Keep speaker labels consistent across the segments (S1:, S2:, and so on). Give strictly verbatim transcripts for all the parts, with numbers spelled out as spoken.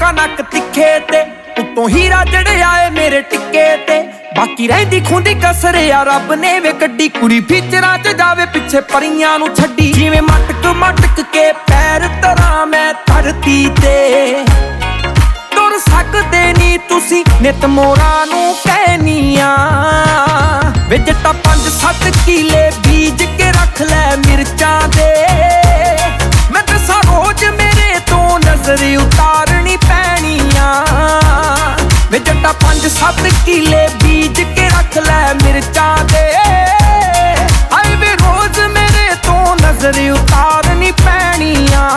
S1: ਅੱਖਾਂ ਨੱਕ ਤਿੱਖੇ ਤੇ ਉੱਤੋਂ ਹੀਰਾ ਜੜਿਆ ਏ ਮੇਰੇ ਟਿੱਕੇ ਤੇ ਬਾਕੀ ਰਹਿੰਦੀ ਖੁੰਦੀ ਕਸਰ ਆ ਰੱਬ ਨੇ ਵੇ ਕੱਢੀ ਕੁੜੀ ਫੀਚਰਾਂ ਚ ਜਾਵੇ ਪਿੱਛੇ ਪਰੀਆਂ ਨੂੰ ਛੱਡੀ ਜਿਵੇਂ ਮਟਕ ਮਟਕ ਕੇ ਪੈਰ ਤਰਾਂ ਮੈਂ ਧਰਤੀ ਤੇ ਤੁਰ ਸਕਦੇ ਨੀ ਤੁਸੀਂ ਨਿਤ ਮੋਰਾਂ ਨੂੰ ਕਹਿਨੀਆਂ ਵੇ ਜੱਟਾ ਪੰਜ ਸੱਤ ਕਿਲੇ ਬੀਜ ਕੇ ਰੱਖ ਲੈ ਮਿਰਚਾਂ ਦੇ ਮੈਂ ਦੱਸਾਂ ਰੋਜ਼ ਮੇਰੇ ਤੋਂ ਨਜ਼ਰ ਉਤਾਰਨੀ ਪੈਣੀਆਂ ਵੇ ਜੱਟਾ ਪੰਜ ਸੱਤ ਕਿਲੇ ਬੀਜ ਕੇ ਰੱਖ ਲੈ ਮਿਰਚਾਂ ਦੇ ਹਾਏ ਵੇ ਰੋਜ਼ ਮੇਰੇ ਤੋਂ ਨਜ਼ਰ ਉਤਾਰਨੀ ਪੈਣੀਆਂ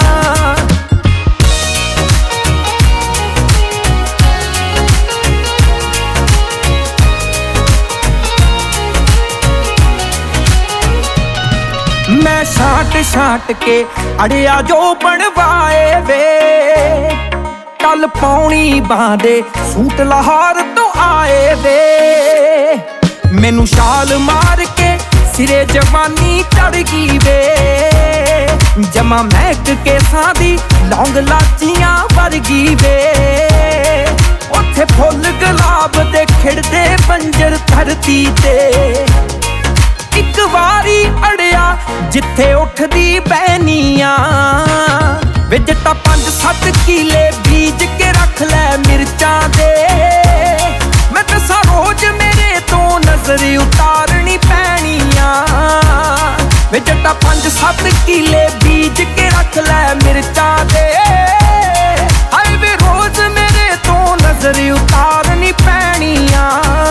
S1: ਮੈਂ ਛਾਟ ਛਾਟ ਕੇ ਅੜਿਆ ਜੋ ਬਣਵਾਏ ਵੇ ਕੱਲ ਪੌਣੀ ਬਾਂਦੇ ਸੂਟ ਲਾਹੌਰ ਤੋਂ ਆਏ ਵੇ ਮੈਨੂੰ ਛਾਲ ਮਾਰ ਕੇ ਸਿਰੇ ਜਵਾਨੀ ਚੜ ਗਈ ਵੇ ਜਮਾ ਮਹਿਕ ਕੇ ਸਾਦੀ ਲੌਂਗ ਲਾਚੀਆਂ ਵਰਗੀ ਵੇ ਉੱਥੇ ਫੁੱਲ ਗੁਲਾਬ ਦੇ ਖਿੜਦੇ ਬੰਜਰ ਧਰਤੀ ਤੇ ਇੱਕ ਵਾਰੀ ਅੜਿਆ ਜਿੱਥੇ ਉੱਠਦੀ ਬਹਿਨੀਆਂ ਵੇ ਜੱਟਾ ਪੰਜ ਸੱਤ ਕਿਲੇ ਬੀਜ ਕੇ ਰੱਖ ਲੈ ਮਿਰਚਾਂ ਦੇ ਮੈਂ ਦੱਸਾਂ ਰੋਜ਼ ਮੇਰੇ ਤੋਂ ਨਜ਼ਰ ਉਤਾਰਨੀ ਪੈਣੀਆਂ ਵੇ ਜੱਟਾ ਪੰਜ ਸੱਤ ਕਿਲੇ ਬੀਜ ਕੇ ਰੱਖ ਲੈ ਮਿਰਚਾਂ ਦੇ ਹਾਏ ਵੇ ਰੋਜ਼ ਮੇਰੇ ਤੋਂ ਨਜ਼ਰ ਉਤਾਰਨੀ ਪੈਣੀਆਂ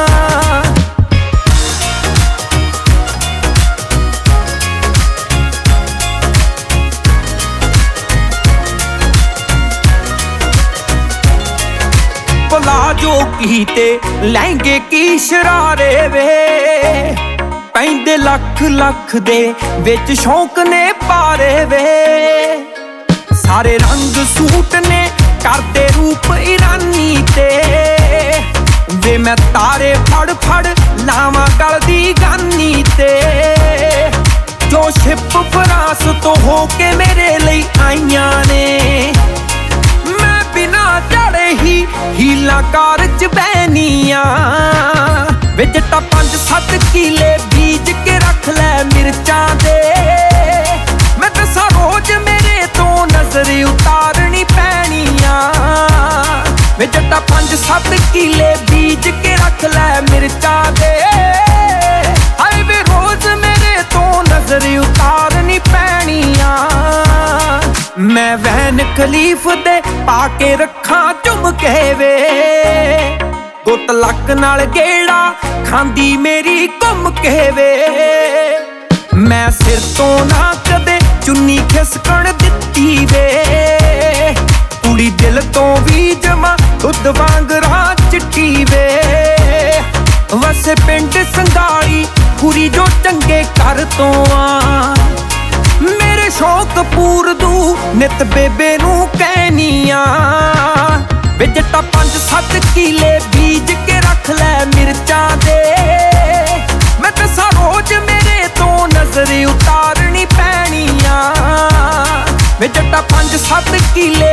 S1: ਜੋ ਕੀਤੇ ਲਹਿੰਗੇ ਕੀ ਸ਼ਰਾਰੇ ਵੇ ਪੈਂਦੇ ਲੱਖ ਲੱਖ ਦੇ ਵਿੱਚ ਸ਼ੌਂਕ ਨੇ ਪਾਰੇ ਵੇ ਸਾਰੇ ਰੰਗ ਸੂਟ ਨੇ ਕਰਦੇ ਰੂਪ ਇਰਾਨੀ ਤੇ ਵੇ ਮੈਂ ਤਾਰੇ ਫੜ ਫੜ ਲਾਵਾਂ ਗਲ ਦੀ ਗਾਨੀ ਤੇ ਜੋ ਸ਼ਿਪ ਫਰਾਂਸ ਤੋਂ ਹੋ ਕੇ ਮੇਰੇ ਲਈ ਆਈਆਂ ਨੇ ਮੈਂ ਬਿਨਾਂ ਝਾੜੇ ਹੀ ਹੀਲਾ ਕਾਰ ਚ ਬਹਿਨੀਆਂ ਵੇ ਜੱਟਾ ਪੰਜ ਸੱਤ ਕਿਲੇ ਬੀਜ ਕੇ ਰੱਖ ਲੈ ਮਿਰਚਾਂ ਦੇ ਮੈਂ ਦੱਸਾਂ ਰੋਜ਼ ਮੇਰੇ ਤੋਂ ਨਜ਼ਰ ਉਤਾਰਨੀ ਪੈਣੀਆਂ ਵੇ ਜੱਟਾ ਪੰਜ ਸੱਤ ਕਿਲੇ ਬੀਜ ਕੇ ਰੱਖ ਲੈ ਮਿਰਚਾਂ ਦੇ ਹਾਏ ਵੇ ਰੋਜ਼ ਮੇਰੇ ਤੋਂ ਨਜ਼ਰ ਉਤਾਰਨੀ ਪੈਣੀਆਂ ਮੈਂ ਵੈਨ ਖਲੀਫ ਦੇ ਪਾ ਕੇ ਰੱਖਾਂ ਚੁੰਮ ਕੇ ਵੇ ਗੁੱਤ ਲੱਕ ਨਾਲ ਗੇੜਾ ਖਾਂਦੀ ਮੇਰੀ ਘੁੰਮ ਕੇ ਵੇ ਮੈਂ ਸਿਰ ਤੋਂ ਨਾ ਕਦੇ ਚੁੰਨੀ ਖਿਸਕਣ ਦਿੱਤੀ ਵੇ ਕੁੜੀ ਦਿਲ ਤੋਂ ਵੀ ਜਮਾ ਦੁੱਧ ਵਾਂਗ ਰਾਹ ਚਿੱਟੀ ਵੇ ਵਸੇ ਪਿੰਡ ਸੰਘਾਲੀ ਕੁੜੀ ਜੋ ਚੰਗੇ ਘਰ ਤੋਂ ਆ ਮੇਰੇ ਸ਼ੌਕ ਪੂਰ ਦੂ ਨਿਤ ਬੇਬੇ ਨੂੰ ਕਹਿਨੀਆਂ ਵੇ ਜੱਟਾ ਪੰਜ ਸੱਤ ਕਿਲੇ ਬੀਜ ਕੇ ਰੱਖ ਲੈ ਮਿਰਚਾਂ ਦੇ ਮੈਂ ਦੱਸਾਂ ਰੋਜ਼ ਮੇਰੇ ਤੋਂ ਨਜ਼ਰ ਉਤਾਰਨੀ ਪੈਣੀਆਂ ਵੇ ਜੱਟਾ ਪੰਜ ਸੱਤ ਕਿਲੇ